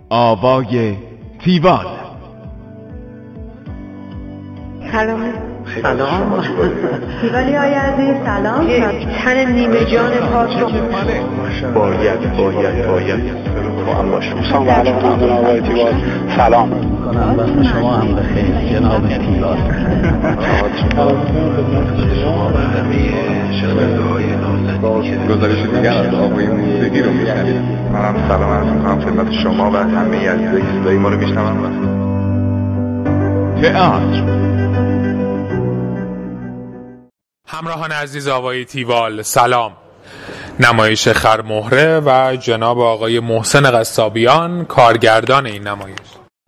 آوای تیوال. سلام. تیوالی های عزیز سلام. تن نیمه جان پاک رو باید هم باشم. سلام علیکم جناب آقای تیوال. سلام کنم وقت شما هم بخیر جناب تیوال. گزارش دیگر از آقای موسیقی رو میشنید. منم سلام عرض میکنم خدمت شما و همه عزیزایی که صدای ما رو میشنون. تئاتر. همراهان عزیز آوای تیوال سلام. نمایش خرمهره و جناب آقای محسن قصابیان کارگردان این نمایش.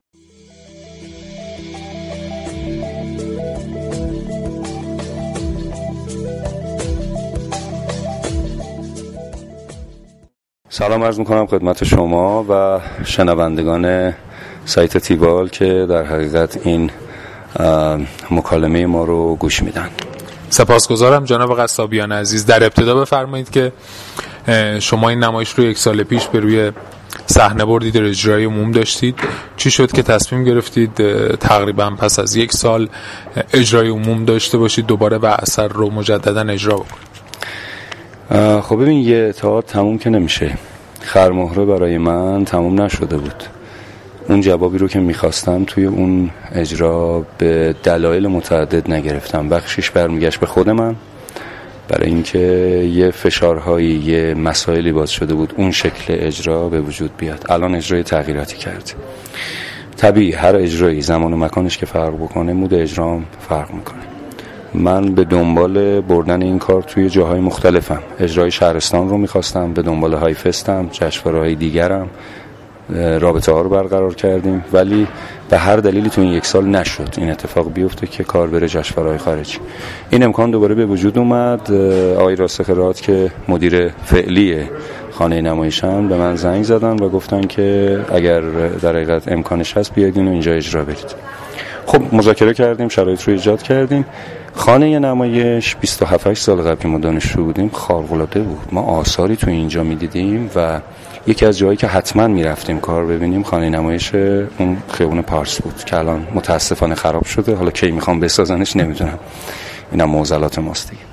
سلام عرض میکنم خدمت شما و شنوندگان سایت تیوال که در حقیقت این مکالمه ما رو گوش میدن. سپاسگزارم جناب قصابیان عزیز. در ابتدا بفرمایید که شما این نمایش رو 1 سال پیش به روی صحنه بردید، اجرای عموم داشتید. چی شد که تصمیم گرفتید تقریبا پس از 1 سال اجرای عموم داشته باشید دوباره و اثر رو مجددا اجرا بکنید؟ خب ببین، یه تئاتر تموم که نمیشه. خرمهره برای من تموم نشده بود. اون جوابی رو که میخواستم توی اون اجرا به دلایل متعدد نگرفتم. بخشش برمیگشت به خود من، برای اینکه یه فشارهایی، یه مسائلی باز شده بود اون شکل اجرا به وجود بیاد. الان اجرای تغییراتی کرد. طبیعی هر اجرایی زمان و مکانش که فرق بکنه مود اجرام فرق میکنه. من به دنبال بردن این کار توی جاهای مختلفم. اجرای شهرستان رو میخواستم، به دنبال های فستم، جشنواره‌های دیگرم، رابطه ها رو برقرار کردیم، ولی به هر دلیلی تو این 1 سال نشد این اتفاق بیفته که کار بره جشنواره‌های خارجی. این امکان دوباره به وجود اومد. آقای راسخ راد که مدیر فعلی خانه نمایشن به من زنگ زدن و گفتن که اگر در حقیقت امکانش هست بیاید اینو اینجا اجرا برید. خب مذاکره کردیم، شرایط رو ایجاد کردیم. خانه نمایش 27 سال قبل که ما دانشجو بودیم خارق‌العاده بود. ما آثاری تو اینجا می‌دیدیم و یکی از جایی که حتما میرفتیم کار ببینیم خانه نمایش اون خیابون پارس بود که الان متاسفانه خراب شده. حالا کی میخوام بسازنش نمیدونم، اینم معضلات ماست دیگه.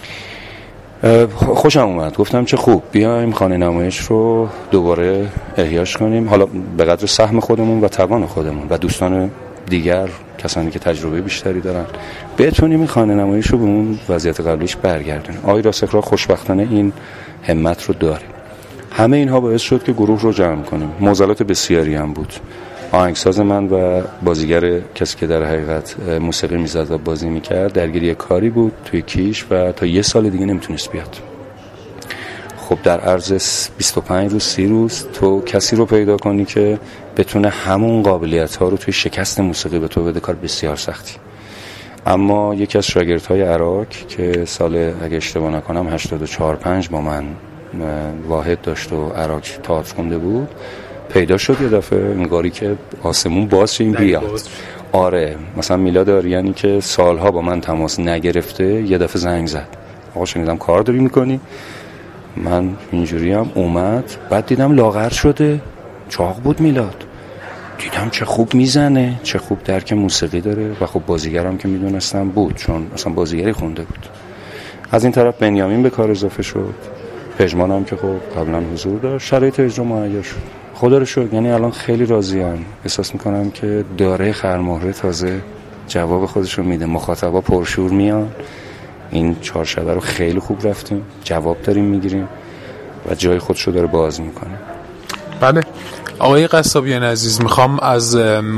خوشم اومد، گفتم چه خوب بیایم خانه نمایش رو دوباره احیاش کنیم، حالا به قدر سهم خودمون و توان خودمون و دوستان دیگر، کسانی که تجربه بیشتری دارن، بتونیم این خانه نمایش رو به اون وضعیت قبلیش برگردونیم. آقای راسخ را خوشبختانه این همت رو داره. همه اینها باعث شد که گروه رو جمع کنیم. معضلات بسیاری هم بود. آهنگساز من و بازیگر، کسی که در حقیقت موسیقی میزد و بازی میکرد، درگیری کاری بود توی کیش و تا 1 سال دیگه نمیتونست بیاد. خب در عرض 25 روز 30 روز تو کسی رو پیدا کنی که بتونه همون قابلیت ها رو توی شکست موسیقی به تو بده، کار بسیار سختی. اما یکی از شاگردهای عراق که سال اگه اشتباه نکنم 84-85 با من واحد داشت و عراق تئاتر خونده بود، پیدا شد یه دفعه، انگاری که آسمون باز این بیاد. آره، مثلا میلاد آریانی که سالها با من تماس نگرفته یه دفعه زنگ زد، آقا شنیدم کار داری میکنی؟ من اینجوری هم اومد، بعد دیدم لاغر شده، چاق بود میلاد، دیدم چه خوب میزنه، چه خوب درک موسیقی داره و خب بازیگرم که میدونستم بود، چون اصلا بازیگری خونده بود. از این طرف بنیامین به کار اضافه شد، پژمان هم که خب قبلا حضور داشت، شرایط اجرا مهیا شد. خدا رو شکر، یعنی الان خیلی راضیم. احساس میکنم که داره خرمهره تازه جواب خودش رو میده، مخاطبا پرشور میان. این 4 شبه رو خیلی خوب رفتیم، جواب داریم میگیریم و جای خودش رو داره باز میکنه. بله آقای قصابیان عزیز، میخوام از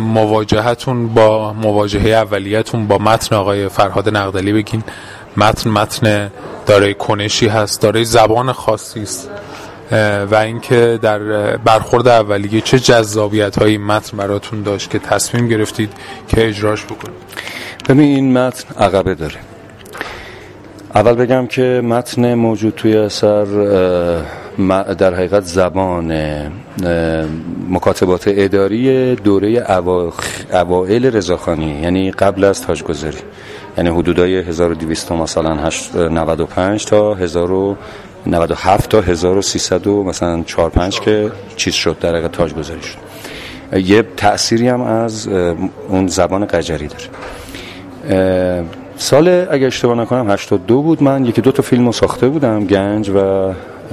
مواجهه اولیتون با متن آقای فرهاد نقدلی بگین. متن دارای کنشی هست، دارای زبان خاصی است و اینکه در برخورد اولیه چه جذابیت‌هایی متن براتون داشت که تصمیم گرفتید که اجراش بکنید؟ ببین این متن عقبه داره. اول بگم که متن موجود توی اثر در حقیقت زبان مکاتبات اداری دوره اوائل رضاخانی، یعنی قبل از تاجگذاری، یعنی حدودای 1200 مثلا 95 تا 97 تا 1300 مثلا 4-5 که چیز شد در حقیقت تاج گذاری شد. یه تأثیری هم از اون زبان قجری داره. سال اگه اشتباه نکنم 82 بود، من 1-2 تا فیلمو ساخته بودم، گنج و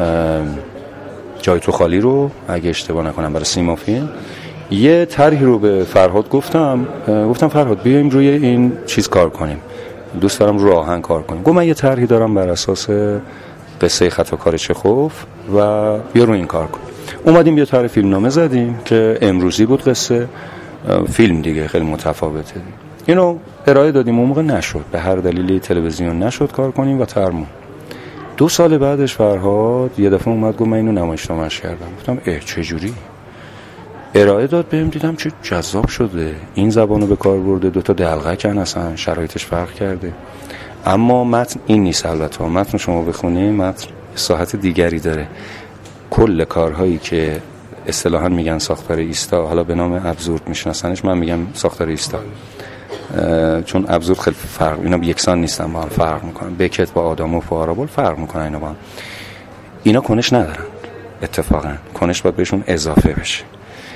جای تو خالی رو اگه اشتباه نکنم برای سیما فیلم. یه طرحی رو به فرهاد گفتم فرهاد بیایم روی این چیز کار کنیم، دوست دارم رو آهنگ کار کنیم. گفت من یه طرحی دارم بر اساس قصه خطاکار چخوف و بیا رو این کار کنیم. اومدیم یه طرح فیلمنامه زدیم که امروزی بود، قصه فیلم دیگه خیلی متفاوته. اینو ارائه دادیم، اون موقع نشد، به هر دلیلی تلویزیون نشد کار کنیم و ترمون. 2 سال بعدش فرهاد یه دفعه اومد گفت من اینو نمایشنامه‌اش کردم. گفتم چه جوری؟ ارائه داد بهم، دیدم چه جذاب شده، این زبانو به کار برده، 2 تا دلغکن اصلا شرایطش فرق کرده. اما متن این نیست، البته متن شما بخونی متن ساحت دیگری داره. کل کارهایی که اصطلاحاً میگن ساختار ایستا، حالا به نام ابزورد میشناسنش، من میگم ساختار ایستا، چون ابزورد خیلی فرق، اینا یکسان نیستن، با هم فرق میکنن. بکت با آدم و پارابول فرق میکنن، اینا با هم، اینا کنش ندارن، اتفاقا کنش باید بهشون اضافه بشه،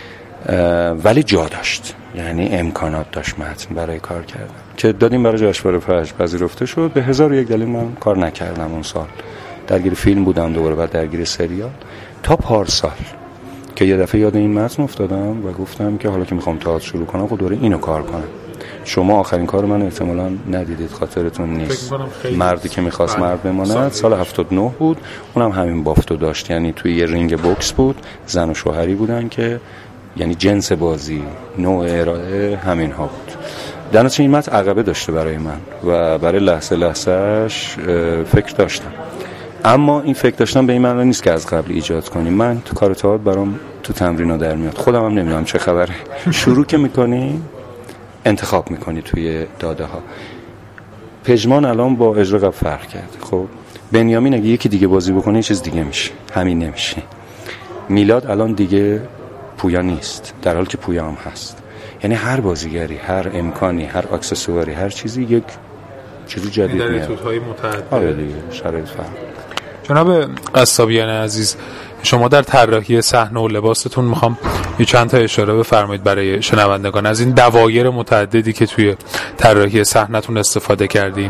ولی جا داشت، یعنی امکانات داشت متن برای کار کردن که دادیم برای جشنواره فجر، پذیرفته شد. به 1001 دلیل من کار نکردم اون سال، درگیر فیلم بودم دوباره، بعد درگیر سریال، تا پارسال که یه دفعه یاد این متن افتادم و گفتم که حالا که میخوام تئاتر شروع کنم خب دوره اینو کار کنم. شما آخرین کار من احتمالاً ندیدید، خاطرتون نیست، مردی که میخواست مرد بماند، سال 79 بود. اونم همین بافتو داشت، یعنی توی یه رینگ بوکس بود، زن و شوهری بودن که یعنی جنس بازی، نوع ارائه همین ها بود. در نتیجه این متن عقبه داشته برای من و برای لحظه‌اش فکر داشتم، اما این فکر داشتم به این معنی نیست که از قبل ایجاد کنیم. من تو کار تئاتر برام تو تمرینا در میاد، خودم هم نمیدونم چه خبره. شروع که میکنی انتخاب میکنی توی داده ها. پژمان الان با اجرا قبل فرق کرد. خب بنیامین اگه یکی دیگه بازی بکنه یه چیز دیگه میشه، همین نمیشه. میلاد الان دیگه پویا نیست، در حالی که پویا هم هست. یعنی هر بازیگری، هر امکانی، هر اکسسواری، هر چیزی یک چیز جدید میاد. در اتودهای متعدد. آره دیگه، شرایط فرق. جناب قصابیان عزیز، شما در طراحی صحنه و لباستون میخوام یه چند تا اشاره بفرمایید برای شنوندگان از این دوایر متعددی که توی طراحی صحنه‌تون استفاده کردین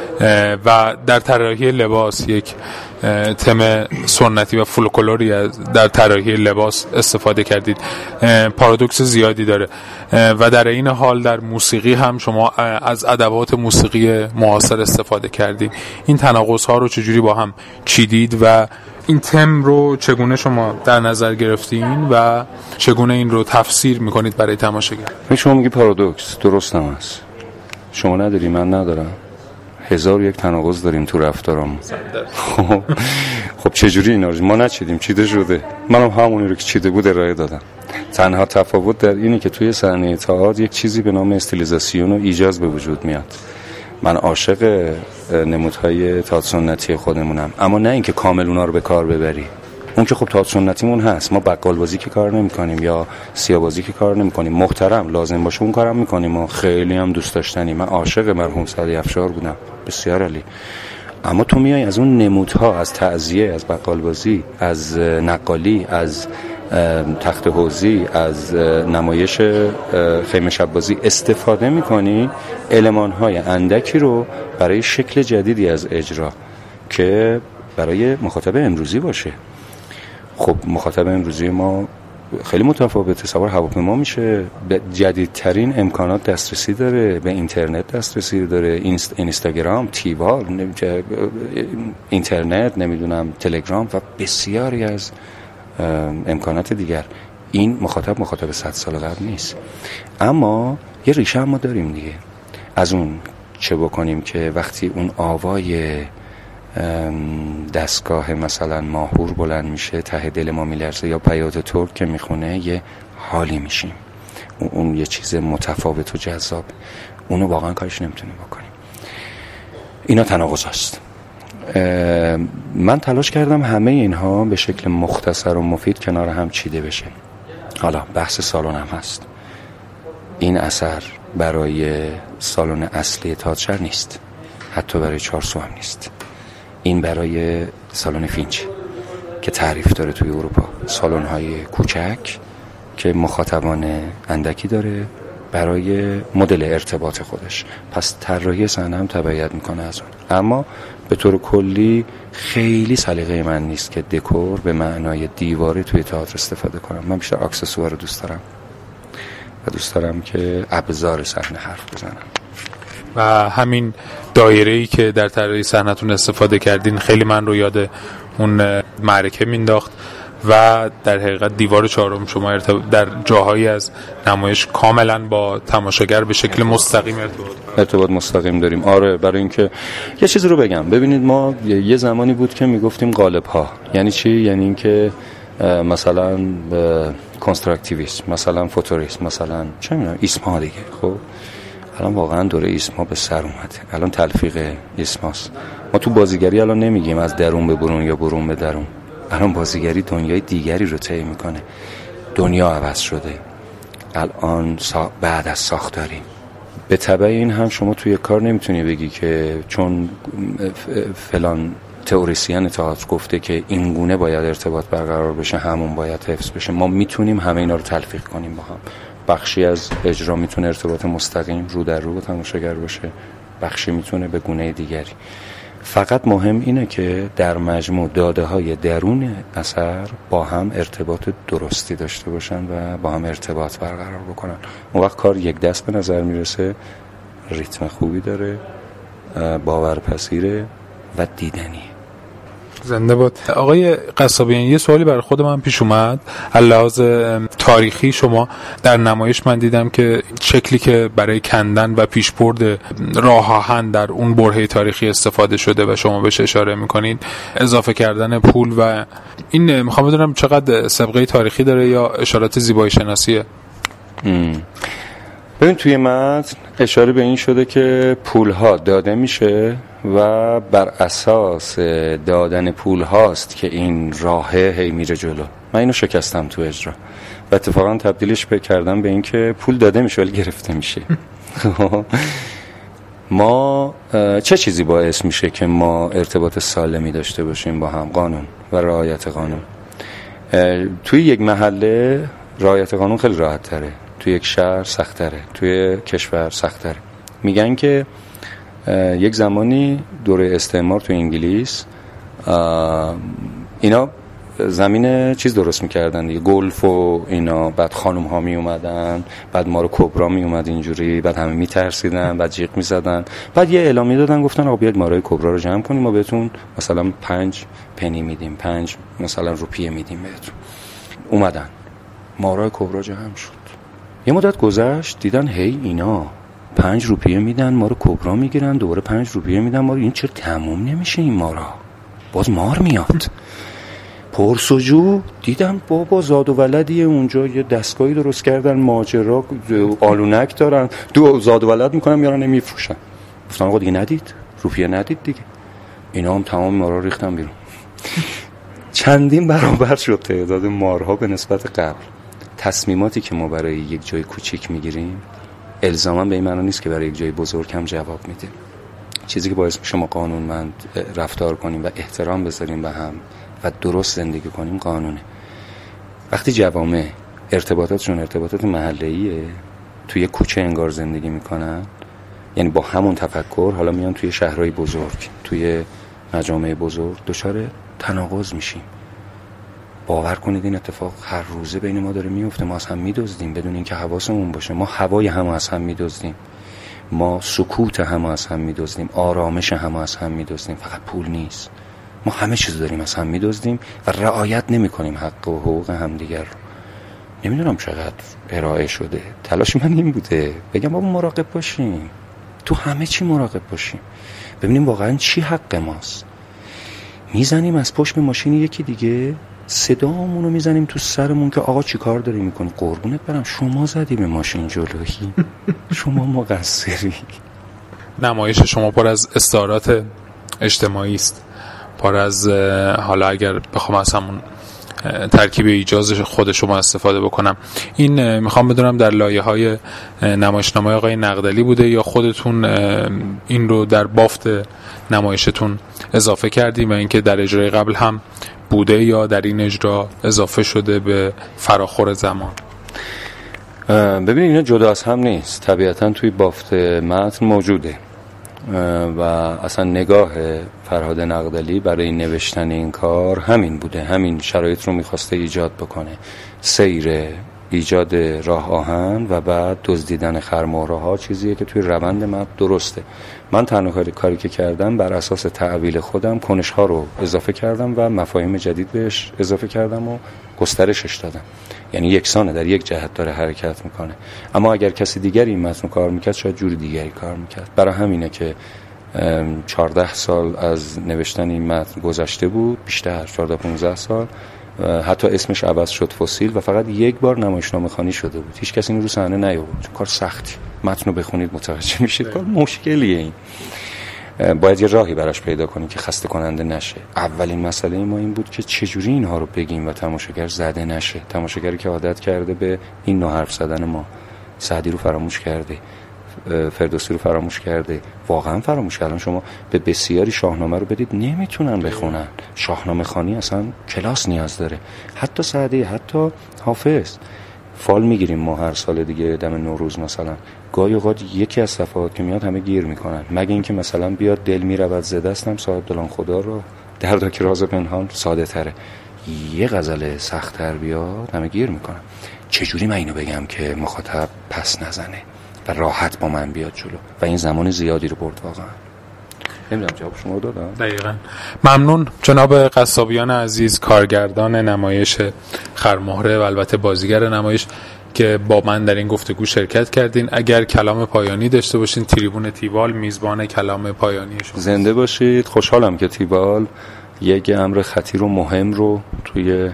و در طراحی لباس یک تم سنتی و فولکلوری در طراحی لباس استفاده کردید. پارادوکس زیادی داره و در این حال در موسیقی هم شما از ادوات موسیقی معاصر استفاده کردید. این تناقض ها رو چجوری با هم چیدید و این تم رو چگونه شما در نظر گرفتین و چگونه این رو تفسیر میکنید برای تماشاگر؟ شما میگی پارادوکس، درست هم هست. شما نداری، من ندارم. 1001 تناقض داریم تو رفتارم. خب چجوری اینا رو ما نچیدیم، چیده شده. منم همونی رو که چیده بود ارائه دادم. تنها تفاوت در اینه که توی صحنه تئاتر یک چیزی به نام استیلیزاسیون و ایجاز به وجود میاد. من عاشق نمودهای تئاتر سنتی خودمونم، اما نه اینکه کامل اونا رو به کار ببری. اون که خب تئاتر سنتیمون هست، ما بقال بازی که کار نمی‌کنیم یا سیاه بازی که کار نمی‌کنیم، محترم لازم باشه اون کارم می‌کنیم و خیلی هم دوست داشتنی. من عاشق مرحوم سعدی افشار بودم، بسیار عالی. اما تو میای از اون نمودها، از تعزیه، از بقال بازی، از نقالی، از تخت حوضی، از نمایش خیمه شب بازی استفاده می‌کنی، المان‌های اندکی رو برای شکل جدیدی از اجرا که برای مخاطب امروزی باشه. خب مخاطب امروزی ما خیلی متفاوته، سوار هواپیما میشه، به جدیدترین امکانات دسترسی داره، به اینترنت دسترسی داره، اینستاگرام، تیوال، اینترنت، نمیدونم تلگرام و بسیاری از امکانات دیگر. این مخاطب 100 سال قبل نیست، اما یه ریشه هم ما داریم دیگه. از اون چه بکنیم که وقتی اون آوای دستگاه مثلا ماهور بلند میشه ته دل ما میلرزه، یا پیاد ترک که میخونه یه حالی میشیم. اون یه چیز متفاوت و جذاب، اونو واقعا کارش نمیتونیم بکنیم. اینا تناقض هست. من تلاش کردم همه اینها به شکل مختصر و مفید کنار هم چیده بشه. حالا بحث سالن هم هست. این اثر برای سالن اصلی تئاتر نیست، حتی برای چارسو هم نیست. این برای سالن فینچ که تعریف داره توی اروپا، سالن‌های کوچک که مخاطبان اندکی داره برای مدل ارتباط خودش. پس طراحی صحنه هم تبعیت میکنه از اون. اما به طور کلی خیلی سلیقه من نیست که دکور به معنای دیواری توی تئاتر استفاده کنم. من بیشتر اکسسوار رو دوست دارم و دوست دارم که ابزار صحنه حرف بزنم. و همین دایره‌ای که در طراحی صحنه‌تون استفاده کردین خیلی من رو یاد اون معرکه مینداخت و در حقیقت دیوار چهارم شما در جاهایی از نمایش کاملا با تماشاگر به شکل مستقیم ارتباط مستقیم داریم. آره، برای اینکه یه چیزی رو بگم، ببینید ما یه زمانی بود که میگفتیم قالب ها. یعنی چی؟ یعنی اینکه مثلا کنستراکتیویسم، مثلا فوتوریسم، مثلا چه میدونم اسم ها دیگه. خب الان واقعا دوره اسم ها به سر اومده. الان تلفیق اسم هاست. ما تو بازیگری الان نمیگیم از درون به برون یا برون به درون. الان بازیگری دنیای دیگری رو طی میکنه. دنیا عوض شده. الان بعد از ساختاری به تبع این هم شما توی کار نمیتونی بگی که چون فلان تئوریسین تئاتر گفته که این گونه باید ارتباط برقرار بشه همون باید حفظ بشه. ما میتونیم همه اینا رو تلفیق کنیم با هم. بخشی از اجرا میتونه ارتباط مستقیم رو در رو با تماشاگر باشه، بخشی میتونه به گونه دیگری. فقط مهم اینه که در مجموع داده های درون اثر با هم ارتباط درستی داشته باشن و با هم ارتباط برقرار بکنن. اون وقت کار یک دست به نظر میرسه، ریتم خوبی داره، باورپذیره و دیدنی. زنده باد. آقای قصابیان، یه سوالی برای خود من پیش اومد. لحاظ تاریخی شما در نمایش من دیدم که شکلی که برای کندن و پیشبرد راه آهن در اون برهه تاریخی استفاده شده و شما بهش اشاره میکنید، اضافه کردن پول و این، میخوام بدونم چقدر سابقه تاریخی داره یا اشارات زیبایی شناسیه؟ ببین توی متن اشاره به این شده که پولها داده میشه و بر اساس دادن پول هاست که این راهه هی میره جلو. من اینو شکستم تو اجرا و اتفاقا تبدیلش کردم به این که پول داده میشه ولی گرفته میشه. ما چه چیزی باعث میشه که ما ارتباط سالمی داشته باشیم با هم؟ قانون و رعایت قانون. توی یک محله رعایت قانون خیلی راحت تره، توی یک شهر سخت تره، توی کشور سخت تره. میگن که یک زمانی دوره استعمار تو انگلیس اینا زمین چیز درست میکردن دیگه، گلف و اینا. بعد خانم ها می اومدن، بعد مارو کبرا می اومد اینجوری، بعد همه میترسیدن، بعد جیغ میزدن. بعد یه اعلامیه دادن گفتن آقا بیاید مارای کبرا رو جمع کنیم، ما بهتون مثلا 5 پنی میدیم، 5 مثلا روپیه میدیم بهتون. اومدن مارای کبرا جمع شد. یه مدت گذشت دیدن هی اینا 5 روپیه میدن ما رو کبرا میگیرن، دوباره 5 روپیه میدن ما رو. این چرا تموم نمیشه این مارا؟ باز مار میاد. پرسجو دیدم بابا زاد و ولدیه اونجا، یه دستگاهی درست کردن، ماجرا آلونک دارن، دو زاد و ولد میکنن میارن نمیفروشن. گفتن آقا دیگه ندید، روپیه ندید دیگه. اینا هم تمام مارا ریختن بیرون. چندین برابر شد تعداد مارها به نسبت قبل. تصمیماتی که ما برای یک جای کوچیک میگیریم الزاما به این معنی نیست که برای یک جای بزرگ هم جواب میده. چیزی که باعث میشه ما قانونمند رفتار کنیم و احترام بذاریم به هم و درست زندگی کنیم قانونه. وقتی جوامع ارتباطاتشون ارتباطات محلیه، توی کوچه انگار زندگی میکنن، یعنی با همون تفکر، حالا میان توی شهرهای بزرگ، توی مجامع بزرگ دچار تناقض میشیم. باور کنید این اتفاق هر روزه بین ما داره میفته. ما از هم میدزدیم بدون اینکه حواسمون باشه. ما هوای هم از هم میدزدیم، ما سکوت هم از هم میدزدیم، آرامش هم از هم میدزدیم. فقط پول نیست، ما همه چیز داریم از هم میدزدیم و رعایت نمیکنیم حق و حقوق همدیگر رو. نمیدونم چقدر ارائه شده. تلاش من این بوده بگم بابا مراقب باشیم، تو همه چی مراقب باشیم، ببینیم واقعا چی حق ماست. میزنیم از پشت به ماشین یکی دیگه، صدامون رو میزنیم تو سرمون که آقا چی کار داری میکنی؟ قربونت برم شما زدی به ماشین جلویی، شما مقصری. نمایش شما پر از استعارات اجتماعی است، پر از، حالا اگر بخوام از همون ترکیب ایجاز خود شما استفاده بکنم. این میخوام بدونم در لایه‌های نمایشنامه آقای نقدلی بوده یا خودتون این رو در بافت نمایشتون اضافه کردیم و اینکه در اجرای قبل هم بوده یا در این اجرا اضافه شده به فراخور زمان؟ ببینید اینا جدا از هم نیست، طبیعتا توی بافت متن موجوده و اصلا نگاه فرهاد نقدلی برای نوشتن این کار همین بوده، همین شرایط رو میخواسته ایجاد بکنه، سیر ایجاد راه آهن و بعد دزدیدن خرمهره ها چیزیه که توی روند متن درسته. من تنها کاری که کردم بر اساس تعویل خودم کنش ها رو اضافه کردم و مفاهیم جدید بهش اضافه کردم و گسترشش دادم، یعنی یکسانه، در یک جهت داره حرکت میکنه. اما اگر کسی دیگری این متن کار میکرد شاید جوری دیگری کار میکرد. برای همینه که 14 سال از نوشتن این متن گذشته بود، بیشتر 14-15 سال، حتی اسمش عوض شد فسیل و فقط یک بار نمایشنامه خوانی شده بود. هیچ کسی این رو صحنه نیاورد. کار سختی، متن رو بخونید متوجه میشید کار مشکلیه. این باید یه راهی براش پیدا کنیم که خسته کننده نشه. اولین مسئله ما این بود که چجوری اینها رو بگیم و تماشاگر زده نشه. تماشاگری که عادت کرده به این نوع حرف زدن ما، سعدی رو فراموش کرده، فردوسی رو فراموش کرده، واقعا فراموش کردن. شما به بسیاری شاهنامه رو بدید نمیتونن بخونن. شاهنامه خوانی اصلا کلاس نیاز داره، حتی سعدی، حتی حافظ. فال میگیریم ما هر سال دیگه دم نوروز مثلا، گاهی اوقات یکی از صفحات که میاد همه گیر میکنن، مگه اینکه مثلا بیاد دل میرود ز دستم صاحب دلان خدا رو دردا که راز پنهان ساده تره، یه غزل سخت تر بیاد همه گیر میکنن. چجوری من اینو بگم که مخاطب پس نزنه و راحت با من بیاد جلو؟ و این زمان زیادی رو برد واقعا. نمیدونم جواب شما رو دادم؟ دقیقاً. ممنون جناب قصابیان عزیز، کارگردان نمایش خرمهره و البته بازیگر نمایش که با من در این گفتگو شرکت کردین. اگر کلام پایانی داشته باشین، تریبون تیبال میزبان کلام پایانی شما. زنده باشید. خوشحالم که تیبال یک امر خطیر و مهم رو توی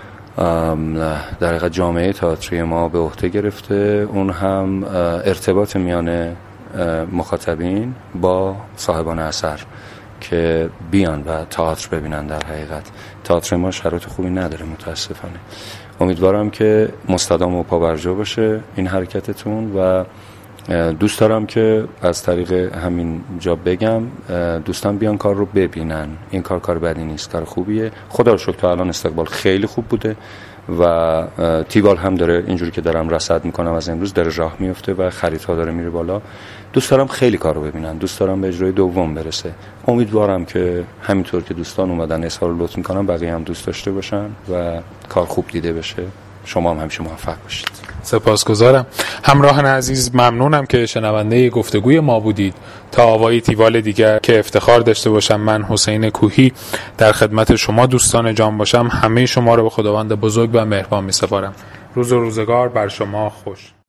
در حقیقت جامعه تئاتری ما به عهده گرفته، اون هم ارتباط میان مخاطبین با صاحبان اثر که بیان و تئاتر ببینن. در حقیقت تئاتر ما شرایط خوبی نداره متاسفانه. امیدوارم که مستدام و پابرجا باشه این حرکتتون و دوست دارم که از طریق همین جا بگم دوستان بیان کار رو ببینن. این کار بدی نیست، کار خوبیه. خدا رو شکر تا الان استقبال خیلی خوب بوده و تیبال هم داره اینجوری که دارم رصد میکنم از امروز داره راه میفته و خریدها داره میره بالا. دوست دارم خیلی کار رو ببینن، دوست دارم به اجرای دوم برسه. امیدوارم که همینطور که دوستان اومدن اظهار لطف میکنن بقیه هم دوست داشته باشن و کار خوب دیده بشه. شما هم همیشه موفق باشید. سپاسگزارم. همراهان عزیز، ممنونم که شنونده گفتگوی ما بودید. تا آوای تیوال دیگر که افتخار داشته باشم من حسین کوهی در خدمت شما دوستان جان باشم، همه شما رو به خداوند بزرگ و مهربان می‌سپارم. روز و روزگار بر شما خوش.